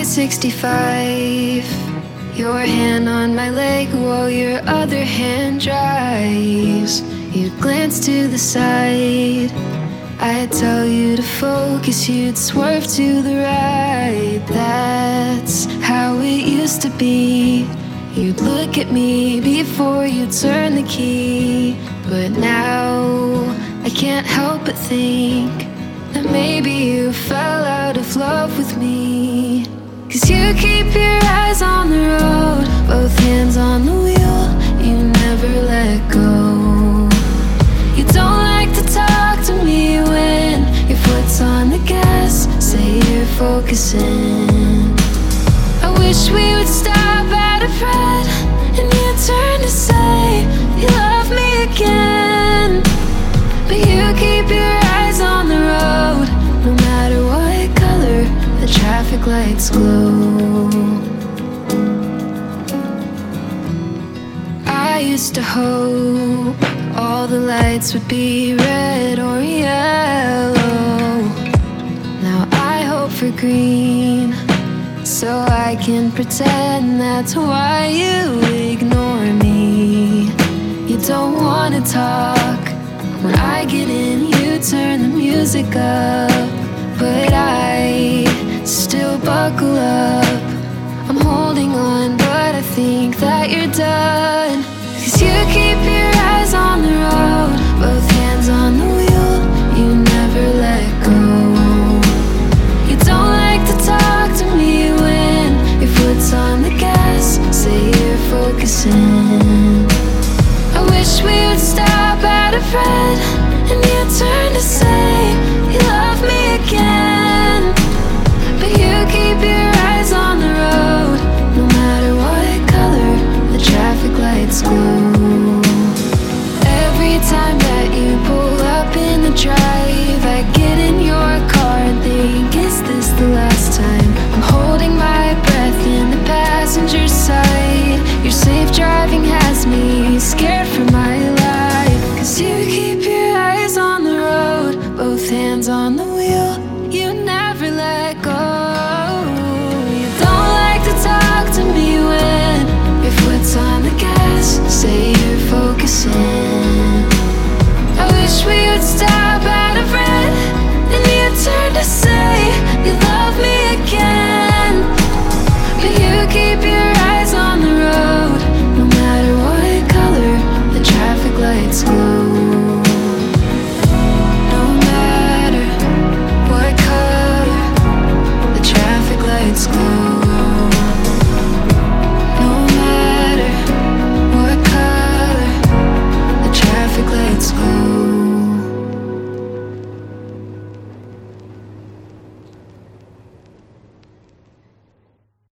65. Your hand on my leg while your other hand drives. You'd glance to the side. I'd tell you to focus, you'd swerve to the right. That's how it used to be. You'd look at me before you turn the key. But now I can't help but think that maybe you fell out of love with me. 'Cause you keep your eyes on the road, both hands on the wheel, you never let go. You don't like to talk to me when your foot's on the gas, say you're focusing. I wish we would stop at a red and you turn to say you love me again. But you keep your eyes on the road, no matter what color the traffic lights glow. I used to hope all the lights would be red or yellow. Now I hope for green, so I can pretend that's why you ignore me. You don't wanna talk. When I get in, you turn the music up. But I still buckle up. I'm holding on, but I think that you're done. 'Cause you keep your eyes on the road, both hands on the wheel, you never let go. You don't like to talk to me when your foot's on the gas, say you're focusing. I wish we would stop at a red and you turn to say you love me again. But you keep your eyes on the road, no matter what color the traffic lights glow. Every time that you pull up in the drive, I get in your car and think, is this the last time? I'm holding my breath in the passenger side. Your safe driving has me scared for my life. 'Cause you keep your eyes on the road, both hands on the wheel, you never let go. You don't like to talk to me when your foot's on the gas, say you're focusing. I wish we would stop